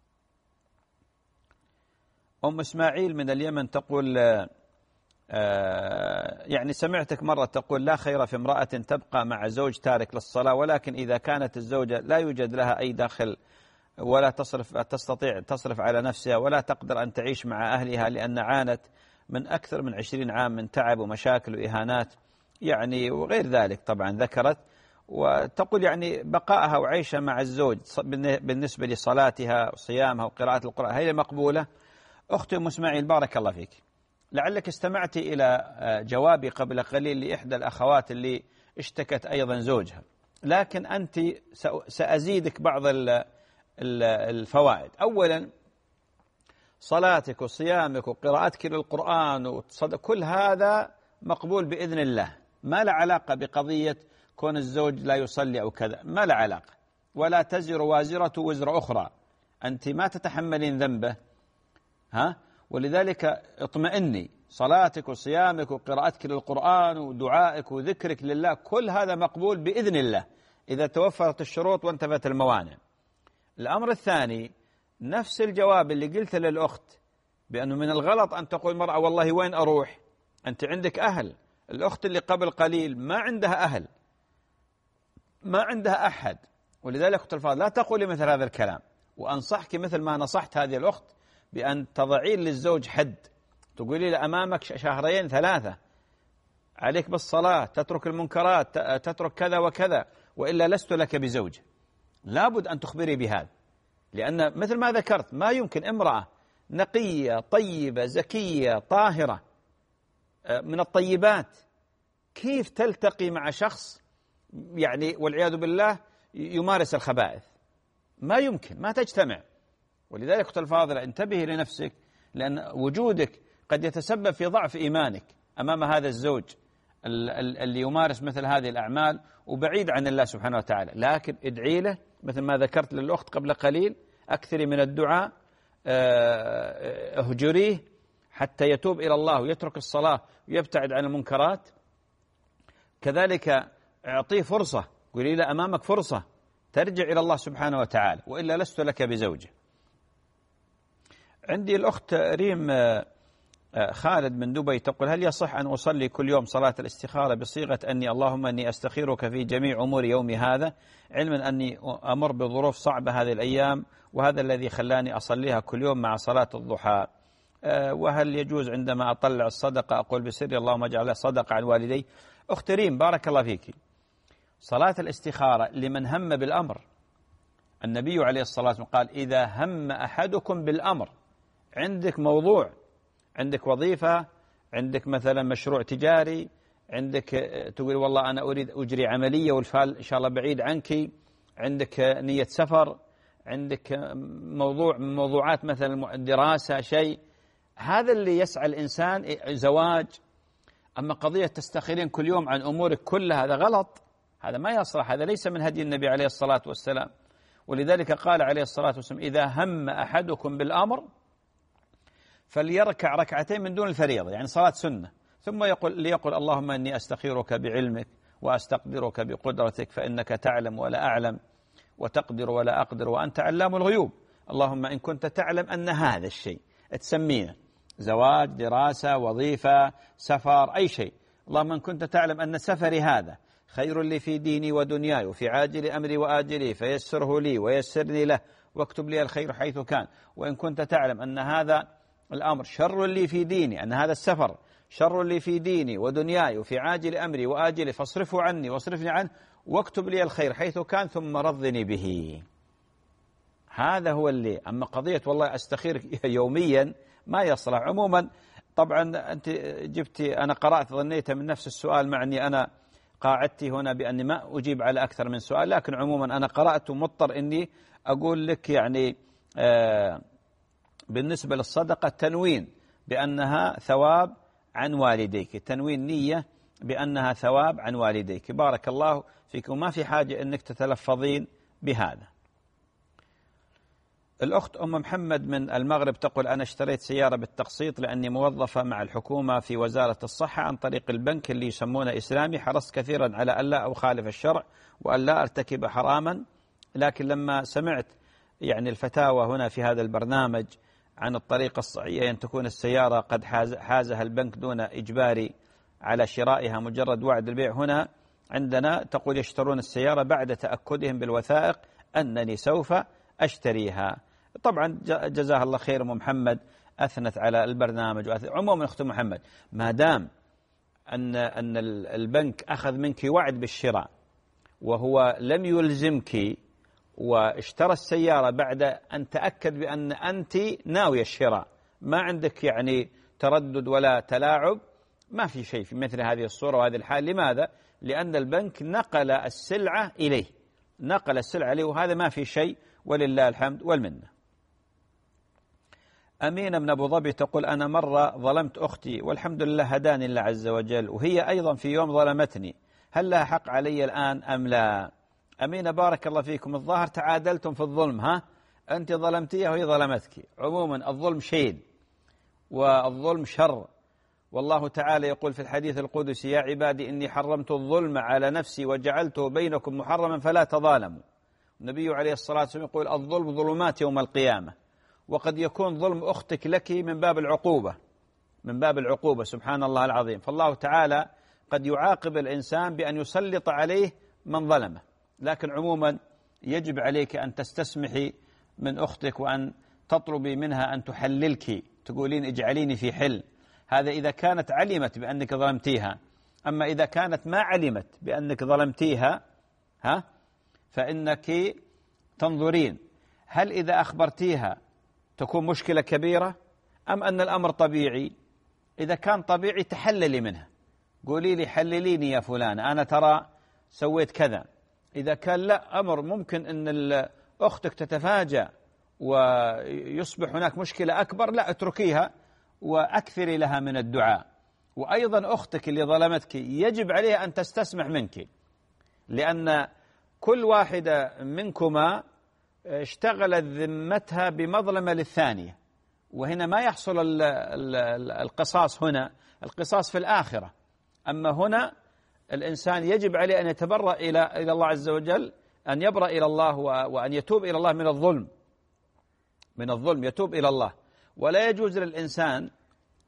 أم إسماعيل من اليمن تقول يعني سمعتك مرة تقول لا خير في امرأة تبقى مع زوج تارك للصلاة، ولكن إذا كانت الزوجة لا يوجد لها أي دخل ولا تصرف تستطيع تصرف على نفسها ولا تقدر أن تعيش مع أهلها لأن عانت من أكثر من عشرين عام من تعب ومشاكل وإهانات يعني وغير ذلك طبعا ذكرت، وتقول يعني بقائها وعيشها مع الزوج بالنسبة لصلاتها وصيامها وقراءة القرآن هي مقبولة؟ أختي أم إسماعيل بارك الله فيك، لعلك استمعتي إلى جوابي قبل قليل لإحدى الأخوات اللي اشتكت أيضا زوجها، لكن أنت سأزيدك بعض الفوائد. أولا صلاتك وصيامك وقراءتك للقرآن وتصدق كل هذا مقبول بإذن الله، ما له علاقة بقضية كون الزوج لا يصلي أو كذا، ما له علاقة، ولا تزر وازرة وزر أخرى، أنت ما تتحملين ذنبه ها. ولذلك اطمئني، صلاتك وصيامك وقراءتك للقرآن ودعائك وذكرك لله كل هذا مقبول بإذن الله إذا توفرت الشروط وانتفت الموانع. الأمر الثاني نفس الجواب اللي قلت للأخت بأنه من الغلط أن تقول مرأة والله وين أروح، أنت عندك أهل. الأخت اللي قبل قليل ما عندها أهل، ما عندها أحد، ولذلك أخت الفاضل لا تقولي مثل هذا الكلام، وأنصحك مثل ما نصحت هذه الأخت بأن تضعين للزوج حد، تقولي له أمامك شهرين ثلاثة عليك بالصلاة، تترك المنكرات، تترك كذا وكذا، وإلا لست لك بزوج. لابد أن تخبري بهذا، لأن مثل ما ذكرت ما يمكن امرأة نقية طيبة زكية طاهرة من الطيبات كيف تلتقي مع شخص يعني والعياذ بالله يمارس الخبائث؟ ما يمكن، ما تجتمع. ولذلك أختي الفاضلة انتبهي لنفسك، لأن وجودك قد يتسبب في ضعف إيمانك أمام هذا الزوج اللي يمارس مثل هذه الأعمال وبعيد عن الله سبحانه وتعالى. لكن ادعي له مثل ما ذكرت للأخت قبل قليل، أكثري من الدعاء، اهجريه حتى يتوب إلى الله ويترك الصلاة ويبتعد عن المنكرات. كذلك اعطيه فرصة، قولي له أمامك فرصة ترجع إلى الله سبحانه وتعالى، وإلا لست لك بزوجه. عندي الأخت ريم خالد من دبي تقول: هل يصح أن أصلي كل يوم صلاة الاستخارة بصيغة أني اللهم أني أستخيرك في جميع أمور يومي هذا، علما أني أمر بظروف صعبة هذه الأيام، وهذا الذي خلاني أصليها كل يوم مع صلاة الضحى؟ وهل يجوز عندما أطلع الصدقة أقول بسر اللهم اجعل صدقة عن والدي؟ أخت ريم بارك الله فيك، صلاة الاستخارة لمن هم بالأمر. النبي عليه الصلاة والسلام قال: إذا هم أحدكم بالأمر، عندك موضوع، عندك وظيفة، عندك مثلا مشروع تجاري، عندك تقول والله أنا أريد أجري عملية والفال إن شاء الله بعيد عنك، عندك نية سفر، عندك موضوع من موضوعات مثلا دراسة شيء، هذا اللي يسعى الإنسان، زواج. أما قضية تستخيرين كل يوم عن أمورك كلها، هذا غلط، هذا ما يصلح، هذا ليس من هدي النبي عليه الصلاة والسلام. ولذلك قال عليه الصلاة والسلام: إذا هم أحدكم بالأمر فليركع ركعتين من دون الفريضة، يعني صلاة سنة، ثم يقول ليقول اللهم إني أستخيرك بعلمك وأستقدرك بقدرتك فإنك تعلم ولا أعلم وتقدر ولا أقدر وأنت علام الغيوب. اللهم إن كنت تعلم أن هذا الشيء تسميه زواج، دراسة، وظيفة، سفر، أي شيء، اللهم إن كنت تعلم أن سفري هذا خير لي في ديني ودنياي وفي عاجل أمري وآجلي فيسره لي ويسرني له واكتب لي الخير حيث كان، وإن كنت تعلم أن هذا الأمر شر لي في ديني، أن هذا السفر شر لي في ديني ودنياي وفي عاجل أمري وآجلي فاصرفه عني واصرفني عنه واكتب لي الخير حيث كان ثم رضني به. هذا هو اللي. أما قضية والله أستخير يوميا ما يصلح. عموما طبعا أنت جبتي، أنا قرأت ظنيت من نفس السؤال، مع أني أنا قاعدتي هنا بأني ما أجيب على أكثر من سؤال، لكن عموما أنا قرأت ومضطر أني أقول لك يعني آه بالنسبة للصدقة تنوين بأنها ثواب عن والديك، تنوين نية بأنها ثواب عن والديك. بارك الله فيك، وما في حاجة أنك تتلفظين بهذا. الأخت أم محمد من المغرب تقول: أنا اشتريت سيارة بالتقسيط لأني موظفة مع الحكومة في وزارة الصحة عن طريق البنك اللي يسمونه إسلامي، حرصت كثيرا على أن لا أخالف الشرع وأن لا أرتكب حراما، لكن لما سمعت يعني الفتاوى هنا في هذا البرنامج عن الطريقة الصحيحة أن تكون السيارة قد حاز حازها البنك دون إجباري على شرائها مجرد وعد البيع، هنا عندنا تقول يشترون السيارة بعد تأكدهم بالوثائق أنني سوف أشتريها. طبعا جزاها الله خير أم محمد، أثنت على البرنامج. عموما أخت محمد، ما دام أن أن البنك أخذ منك وعد بالشراء وهو لم يلزمك واشترى السيارة بعد أن تأكد بأن أنت ناوية الشراء، ما عندك يعني تردد ولا تلاعب، ما في شيء في مثل هذه الصورة وهذه الحال. لماذا؟ لأن البنك نقل السلعة إليه، نقل السلعة إليه، وهذا ما في شيء، ولله الحمد والمنة. أمينة من أبو ظبي تقول: أنا مرة ظلمت أختي والحمد لله هداني الله عز وجل، وهي أيضا في يوم ظلمتني، هل لها حق علي الآن أم لا؟ أمينة بارك الله فيكم، الظاهر تعادلتم في الظلم، ها؟ أنت ظلمتيها وهي ظلمتك. عموما الظلم شين والظلم شر، والله تعالى يقول في الحديث القدسي: يا عبادي إني حرمت الظلم على نفسي وجعلته بينكم محرما فلا تظالموا. النبي عليه الصلاة والسلام يقول: الظلم ظلمات يوم القيامة. وقد يكون ظلم أختك لك من باب العقوبة، من باب العقوبة، سبحان الله العظيم. فالله تعالى قد يعاقب الإنسان بأن يسلط عليه من ظلمه، لكن عموما يجب عليك أن تستسمحي من أختك وأن تطلبي منها أن تحللك، تقولين اجعليني في حل. هذا إذا كانت علمت بأنك ظلمتيها. أما إذا كانت ما علمت بأنك ظلمتيها ها فإنك تنظرين هل إذا أخبرتيها تكون مشكلة كبيرة أم أن الأمر طبيعي. إذا كان طبيعي تحللي منها، قولي لي حلليني يا فلان، أنا ترى سويت كذا. إذا كان لا، أمر ممكن أن أختك تتفاجأ ويصبح هناك مشكلة أكبر، لا اتركيها وأكثري لها من الدعاء. وأيضا أختك اللي ظلمتك يجب عليها أن تستسمح منك، لأن كل واحدة منكما اشتغلت ذمتها بمظلمة للثانية، وهنا ما يحصل القصاص، هنا القصاص في الآخرة. أما هنا الإنسان يجب عليه أن يتبرأ إلى إلى الله عز وجل، أن يبرأ إلى الله وأن يتوب إلى الله من الظلم، من الظلم يتوب إلى الله. ولا يجوز للإنسان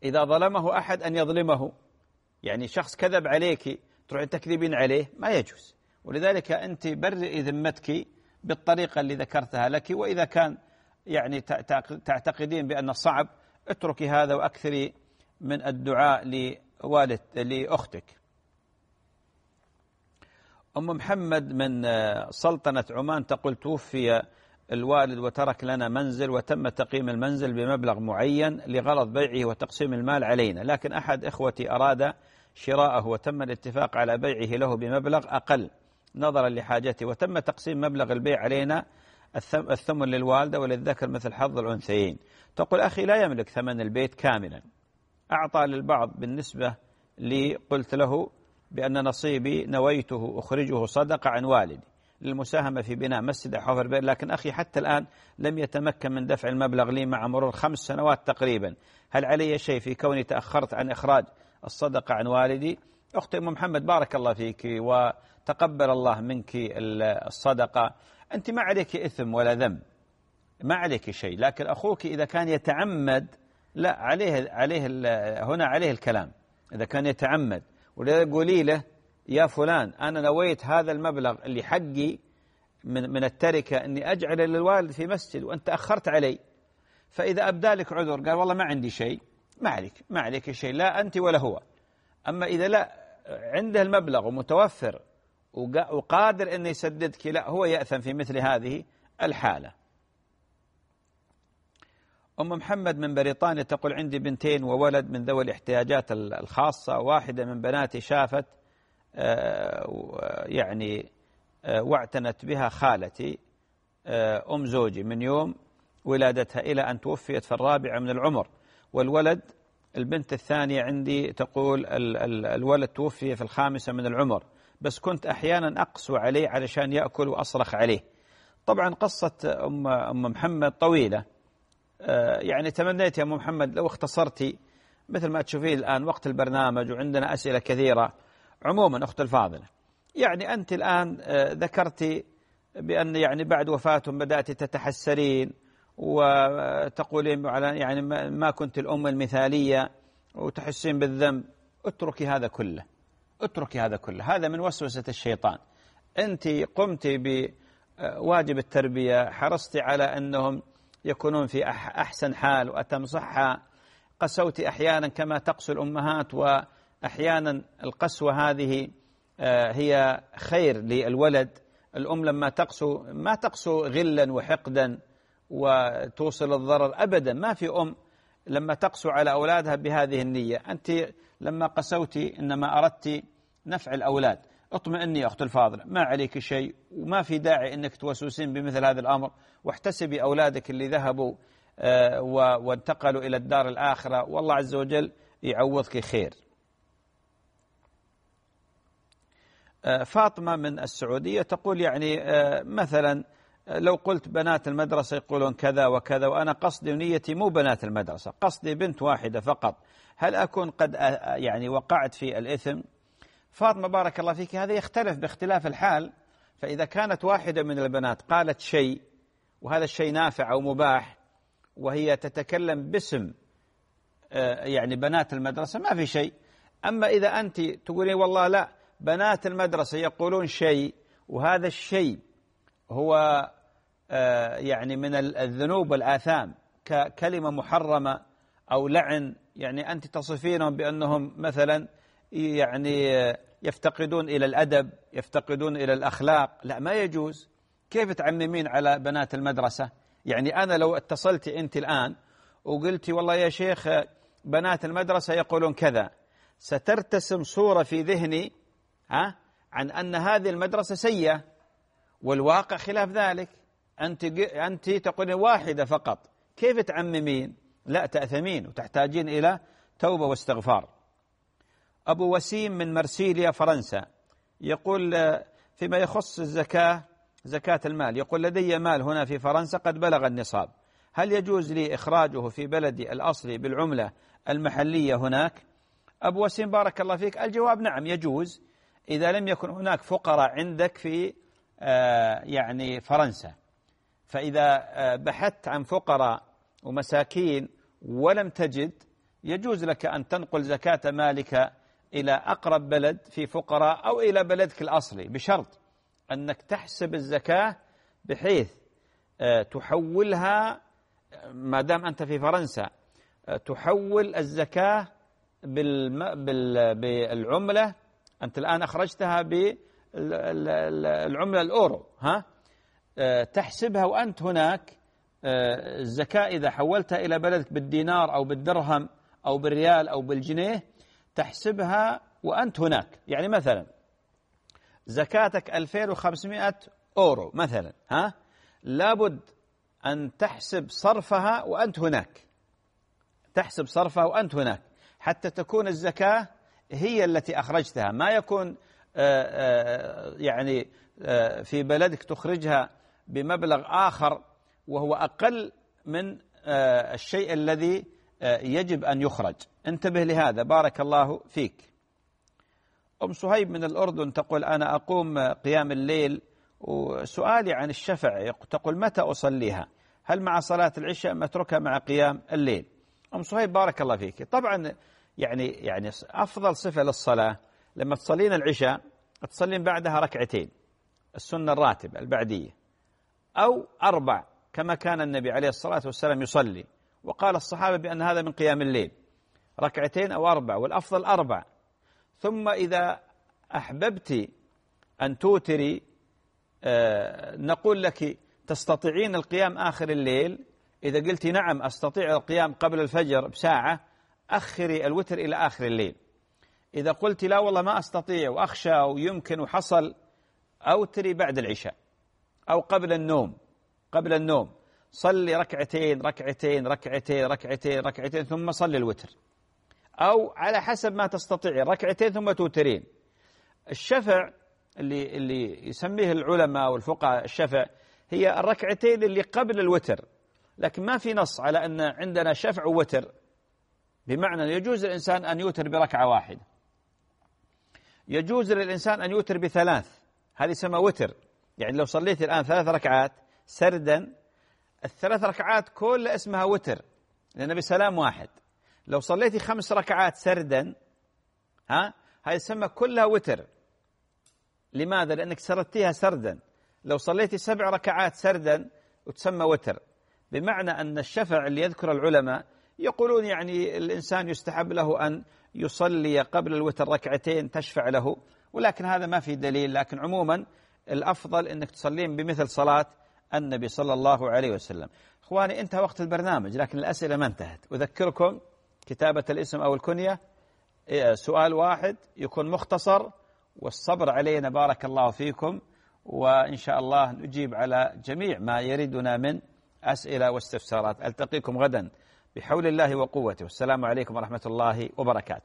إذا ظلمه أحد أن يظلمه، يعني شخص كذب عليك تروح تكذبين عليه، ما يجوز. ولذلك أنت برئي ذمتك بالطريقة اللي ذكرتها لك، وإذا كان يعني تعتقدين بأن صعب اتركي هذا وأكثري من الدعاء لوالد لأختك. أم محمد من سلطنة عمان تقول توفي الوالد وترك لنا منزل وتم تقييم المنزل بمبلغ معين لغرض بيعه وتقسيم المال علينا، لكن أحد إخوتي أراد شراءه وتم الاتفاق على بيعه له بمبلغ أقل نظرا لحاجته، وتم تقسيم مبلغ البيع علينا الثمن للوالدة وللذكر مثل حظ الأنثيين. تقول أخي لا يملك ثمن البيت كاملا، أعطى للبعض بالنسبة لي، قلت له بأن نصيبي نويته أخرجه صدقة عن والدي للمساهمة في بناء مسجد حوف البيت، لكن أخي حتى الآن لم يتمكن من دفع المبلغ لي مع مرور خمس سنوات تقريبا، هل علي شيء في كوني تأخرت عن إخراج الصدقة عن والدي؟ أختي أم محمد بارك الله فيك وتقبل الله منك الصدقة، أنت ما عليك إثم ولا ذنب، ما عليك شيء، لكن أخوك إذا كان يتعمد لا عليه عليه هنا عليه الكلام، إذا كان يتعمد ولذلك قولي له يا فلان أنا نويت هذا المبلغ اللي حقي من من التركة أني أجعل للوالد في مسجد وأنت أخرت علي، فإذا أبدالك عذر قال والله ما عندي شيء، ما عليك ما عليك شيء لا أنت ولا هو. أما إذا لا عنده المبلغ ومتوفر وقادر أن يسددك، لا هو يأثم في مثل هذه الحالة. أم محمد من بريطانيا تقول عندي بنتين وولد من ذوي الاحتياجات الخاصة، واحدة من بناتي شافت يعني واعتنت بها خالتي أم زوجي من يوم ولادتها إلى أن توفيت في الرابعة من العمر، والولد البنت الثانية عندي تقول الولد توفي في الخامسة من العمر، بس كنت أحيانا أقسو عليه علشان يأكل وأصرخ عليه. طبعا قصة أم, أم محمد طويلة، يعني تمنيت يا أم محمد لو اختصرتي مثل ما تشوفين الآن وقت البرنامج وعندنا أسئلة كثيرة. عموما أخت الفاضلة، يعني أنت الآن ذكرتي بأن يعني بعد وفاتهم بدأت تتحسرين وتقولين يعني ما كنت الأم المثالية وتحسين بالذنب، اتركي هذا كله، اتركي هذا كله، هذا من وسوسة الشيطان. أنت قمت بواجب التربية، حرصتي على أنهم يكونون في أحسن حال وأتم صحة، قسوتي أحيانا كما تقسو الأمهات، وأحيانا القسوة هذه هي خير للولد. الأم لما تقسو ما تقسو غلا وحقدا وتوصل الضرر أبدا، ما في أم لما تقسو على أولادها بهذه النية. أنت لما قسوتي إنما أردت نفع الأولاد. اطمئني يا أخت الفاضلة، ما عليك شيء وما في داعي أنك توسوسين بمثل هذا الأمر، واحتسبي أولادك اللي ذهبوا وانتقلوا إلى الدار الآخرة، والله عز وجل يعوضك خير. فاطمة من السعودية تقول يعني مثلا لو قلت بنات المدرسة يقولون كذا وكذا، وأنا قصدي ونيتي مو بنات المدرسة، قصدي بنت واحدة فقط، هل أكون قد يعني وقعت في الإثم؟ فاطمة بارك الله فيك، هذا يختلف باختلاف الحال. فإذا كانت واحدة من البنات قالت شيء وهذا الشيء نافع أو مباح وهي تتكلم باسم يعني بنات المدرسة ما في شيء. أما إذا أنت تقولين والله لا بنات المدرسة يقولون شيء وهذا الشيء هو يعني من الذنوب والآثام ككلمة محرمة أو لعن، يعني أنت تصفينهم بأنهم مثلا يعني يفتقدون إلى الأدب، يفتقدون إلى الأخلاق، لا ما يجوز. كيف تعممين على بنات المدرسة؟ يعني أنا لو اتصلت أنت الآن وقلت والله يا شيخ بنات المدرسة يقولون كذا، سترتسم صورة في ذهني ها عن أن هذه المدرسة سيئة، والواقع خلاف ذلك. أنت أنت تقولين واحدة فقط، كيف تعممين؟ لا تأثمين وتحتاجين إلى توبة واستغفار. أبو وسيم من مرسيليا فرنسا يقول فيما يخص الزكاة، زكاة المال، يقول لدي مال هنا في فرنسا قد بلغ النصاب، هل يجوز لي إخراجه في بلدي الأصلي بالعملة المحلية هناك؟ أبو وسيم بارك الله فيك، الجواب نعم يجوز إذا لم يكن هناك فقراء عندك في يعني فرنسا. فإذا بحثت عن فقراء ومساكين ولم تجد، يجوز لك أن تنقل زكاة مالك إلى أقرب بلد في فقراء أو إلى بلدك الأصلي، بشرط أنك تحسب الزكاة بحيث تحولها، ما دام أنت في فرنسا تحول الزكاة بالعملة، أنت الآن أخرجتها بالعملة الأورو، ها تحسبها وأنت هناك. الزكاة إذا حولتها إلى بلدك بالدينار أو بالدرهم أو بالريال أو بالجنيه تحسبها وأنت هناك. يعني مثلا زكاتك ألفين وخمسمائة أورو مثلا، ها لابد أن تحسب صرفها وأنت هناك، تحسب صرفها وأنت هناك حتى تكون الزكاة هي التي أخرجتها، ما يكون يعني في بلدك تخرجها بمبلغ آخر وهو أقل من الشيء الذي يجب أن يخرج. انتبه لهذا بارك الله فيك. أم صهيب من الأردن تقول أنا أقوم قيام الليل وسؤالي عن الشفع، تقول متى أصليها؟ هل مع صلاة العشاء أم أتركها مع قيام الليل؟ أم صهيب بارك الله فيك. طبعا يعني يعني أفضل صفة للصلاة لما تصلين العشاء تصلين بعدها ركعتين السنة الراتبة البعدية، أو أربع كما كان النبي عليه الصلاة والسلام يصلي، وقال الصحابة بأن هذا من قيام الليل، ركعتين أو أربع، والأفضل أربع. ثم إذا أحببت أن توتري آه نقول لك تستطيعين القيام آخر الليل، إذا قلت نعم أستطيع القيام قبل الفجر بساعة أخري الوتر إلى آخر الليل. إذا قلت لا والله ما أستطيع وأخشى ويمكن وحصل، أوتري بعد العشاء أو قبل النوم، قبل النوم صلي ركعتين ركعتين ركعتين ركعتين ركعتين ثم صلي الوتر، أو على حسب ما تستطيع ركعتين ثم توترين. الشفع اللي اللي يسميه العلماء والفقهاء الشفع هي الركعتين اللي قبل الوتر، لكن ما في نص على أن عندنا شفع ووتر، بمعنى يجوز للإنسان أن يوتر بركعة واحدة، يجوز للإنسان أن يوتر بثلاث، هذه اسمها وتر. يعني لو صليت الآن ثلاث ركعات سردا، الثلاث ركعات كلها اسمها وتر لأن بسلام واحد. لو صليتي خمس ركعات سردا، ها هاي تسمى كلها وتر. لماذا؟ لأنك سردتيها سردا. لو صليتي سبع ركعات سردا وتسمى وتر، بمعنى أن الشفع اللي يذكر العلماء يقولون يعني الإنسان يستحب له أن يصلي قبل الوتر ركعتين تشفع له، ولكن هذا ما في دليل. لكن عموما الأفضل أنك تصلين بمثل صلاة النبي صلى الله عليه وسلم. إخواني انتهى وقت البرنامج لكن الأسئلة ما انتهت. أذكركم كتابة الاسم أو الكنية، سؤال واحد يكون مختصر، والصبر علينا بارك الله فيكم، وإن شاء الله نجيب على جميع ما يريدنا من أسئلة واستفسارات. ألتقيكم غدا بحول الله وقوته، والسلام عليكم ورحمة الله وبركاته.